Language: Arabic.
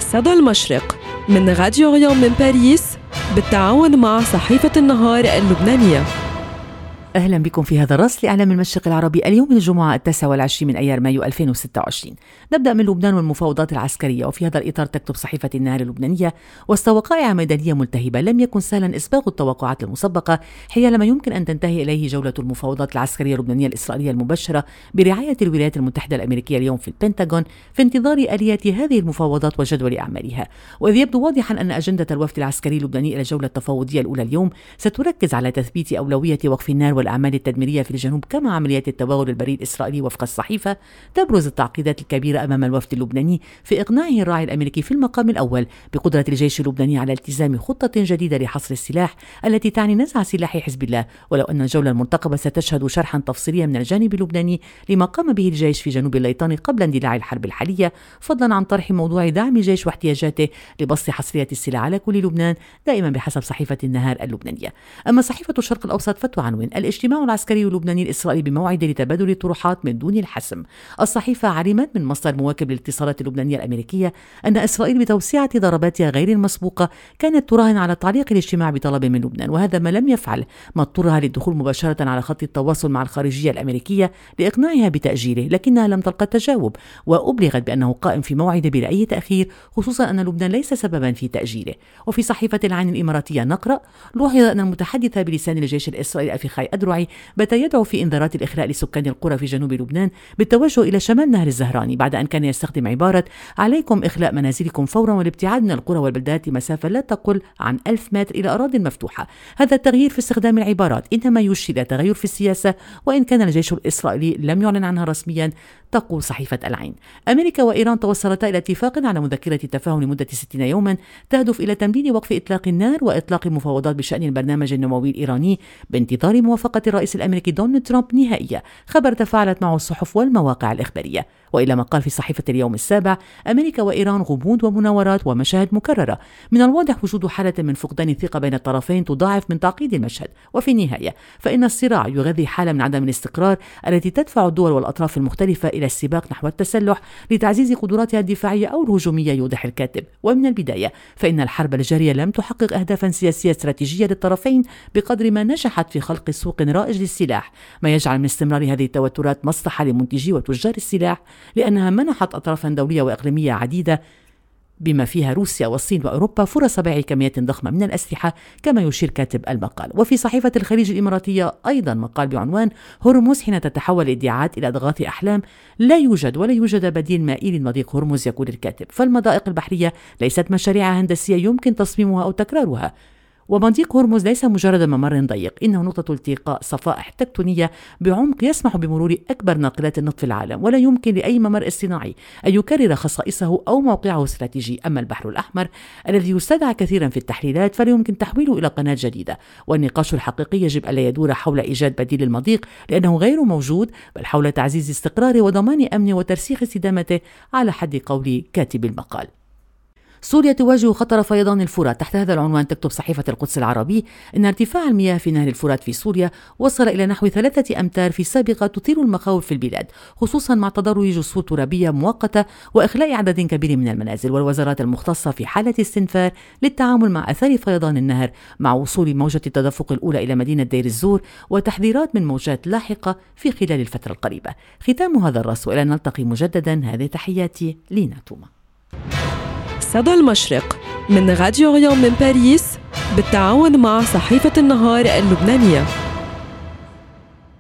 صدى المشرق من راديو ريان من باريس بالتعاون مع صحيفة النهار اللبنانية. أهلا بكم في هذا الرأس لإعلام المشرق العربي اليوم الجمعة 29 من أيار مايو 2026. نبدأ من لبنان والمفاوضات العسكرية، وفي هذا الإطار تكتب صحيفة النهار اللبنانية: وسط وقائع ميدانية ملتهبة لم يكن سهلا إسباغ التوقعات المسبقة حيال ما يمكن أن تنتهي إليه جولة المفاوضات العسكرية اللبنانية الإسرائيلية المبشرة برعاية الولايات المتحدة الأمريكية اليوم في البنتاغون في انتظار آليات هذه المفاوضات وجدول أعمالها. وإذ يبدو واضحا أن أجندة الوفد العسكري اللبناني إلى الجولة التفاوضية الأولى اليوم ستركز على تثبيت أولوية وقف النار والأعمال التدميرية في الجنوب كما عمليات التوغل البري الإسرائيلي. وفق الصحيفة تبرز التعقيدات الكبيرة أمام الوفد اللبناني في إقناعه الراعي الأمريكي في المقام الأول بقدرة الجيش اللبناني على التزام خطة جديدة لحصر السلاح التي تعني نزع سلاح حزب الله، ولو أن الجولة المرتقبة ستشهد شرحا تفصيليا من الجانب اللبناني لما قام به الجيش في جنوب الليطاني قبل اندلاع الحرب الحالية، فضلا عن طرح موضوع دعم الجيش واحتياجاته لبسط حصرية السلاح على كل لبنان دائما بحسب صحيفة النهار اللبنانية. أما صحيفة الشرق الأوسط فتعنون: الاجتماع العسكري اللبناني الإسرائيلي بموعد لتبادل الطروحات من دون الحسم. الصحيفة علمت من مصدر مواكب للاتصالات اللبنانية الأمريكية أن إسرائيل بتوسعة ضرباتها غير المسبوقة كانت تراهن على تعليق الاجتماع بطلب من لبنان، وهذا ما لم يفعل ما اضطرها للدخول مباشرة على خط التواصل مع الخارجية الأمريكية لإقناعها بتأجيله، لكنها لم تلقى تجاوب، وأبلغت بأنه قائم في موعده بلا أي تأخير، خصوصا أن لبنان ليس سببا في تأجيله. وفي صحيفة العين الإماراتية نقرأ: لوحظ أن المتحدث بلسان الجيش الإسرائيلي أفيخاي أدرعي بات يدعو في إنذارات الإخلاء لسكان القرى في جنوب لبنان بالتوجه إلى شمال نهر الزهراني، بعد أن كان يستخدم عبارة: عليكم إخلاء منازلكم فورا والابتعاد من القرى والبلدات لمسافة لا تقل عن 1000 متر إلى أراضي مفتوحة. هذا التغيير في استخدام العبارات إنما يشير إلى تغير في السياسة، وإن كان الجيش الإسرائيلي لم يعلن عنها رسميا. تقول صحيفة العين: أمريكا وإيران توصلتا إلى اتفاق على مذكرة تفاهم لمدة 60 يوما تهدف إلى تمديد وقف إطلاق النار وإطلاق المفاوضات بشأن البرنامج النووي الإيراني بانتظار موافقة الرئيس الأمريكي دونالد ترامب نهائية، خبر تفاعلت معه الصحف والمواقع الإخبارية. وإلى ما قال في صحيفة اليوم السابع: أمريكا وإيران غموض ومناورات ومشاهد مكررة، من الواضح وجود حالة من فقدان الثقة بين الطرفين تضاعف من تعقيد المشهد، وفي النهاية فإن الصراع يغذي حالة من عدم الاستقرار التي تدفع الدول والأطراف المختلفة إلى السباق نحو التسلح لتعزيز قدراتها الدفاعية أو الهجومية. يوضح الكاتب: ومن البداية فإن الحرب الجارية لم تحقق أهدافا سياسية استراتيجية للطرفين بقدر ما نجحت في خلق سوق رائج للسلاح، ما يجعل من استمرار هذه التوترات مصلحة لمنتجي وتجار السلاح، لأنها منحت أطرافا دولية وإقليمية عديدة بما فيها روسيا والصين وأوروبا فرص بيع كميات ضخمة من الأسلحة، كما يشير كاتب المقال. وفي صحيفة الخليج الإماراتية أيضا مقال بعنوان: هرمز حين تتحول الادعاءات إلى أضغاث أحلام، لا يوجد بديل مائي لمضيق هرمز. يقول الكاتب: فالمضائق البحرية ليست مشاريع هندسية يمكن تصميمها أو تكرارها، ومضيق هرمز ليس مجرد ممر ضيق، إنه نقطة التقاء صفائح تكتونية بعمق يسمح بمرور أكبر ناقلات النفط في العالم، ولا يمكن لأي ممر اصطناعي أن يكرر خصائصه أو موقعه الاستراتيجي. أما البحر الأحمر الذي يستدعى كثيرا في التحليلات فلا يمكن تحويله إلى قناة جديدة، والنقاش الحقيقي يجب ألا يدور حول إيجاد بديل للمضيق لأنه غير موجود، بل حول تعزيز استقراره وضمان أمنه وترسيخ استدامته، على حد قول كاتب المقال. سوريا تواجه خطر فيضان الفرات. تحت هذا العنوان تكتب صحيفة القدس العربي إن ارتفاع المياه في نهر الفرات في سوريا وصل إلى نحو 3 أمتار في سابقة، تثير المخاوف في البلاد، خصوصا مع تدرج جسور ترابية مؤقتة وإخلاء عدد كبير من المنازل، والوزارات المختصة في حالة استنفار للتعامل مع أثار فيضان النهر، مع وصول موجة التدفق الأولى إلى مدينة دير الزور وتحذيرات من موجات لاحقة في خلال الفترة القريبة. ختام هذا الرأس، وإلى نلتقي مجددا. هذه تحياتي لينا توما. صدى المشرق من راديو ريان من باريس بالتعاون مع صحيفة النهار اللبنانية.